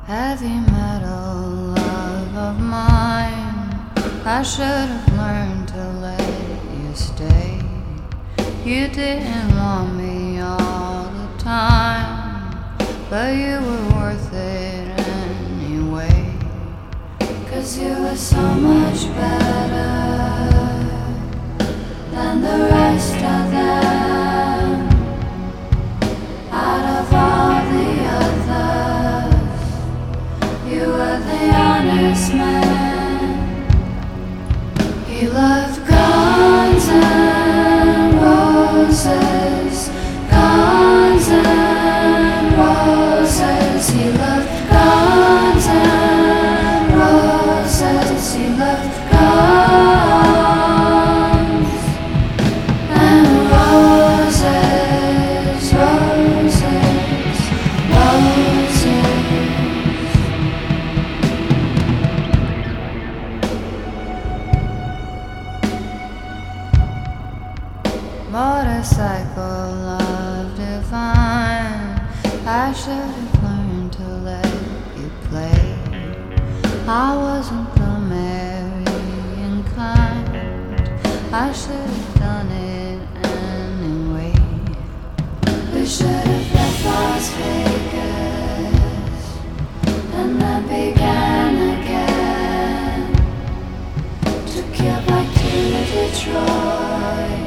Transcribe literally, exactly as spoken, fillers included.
Heavy metal love of mine, I should have learned to let you stay. You didn't want me all the time, but you were worth it anyway. Cause you were so much better than the rest of them. Out of all the others, you were the honest man. He loved guns and roses, guns and roses. He loved guns and roses. He loved guns and roses, roses, roses. Motorcycle love divine, I should have learned to let you play. I wasn't American kind, I should have done it anyway. We should have left Las Vegas and then began again. Took you back to Detroit.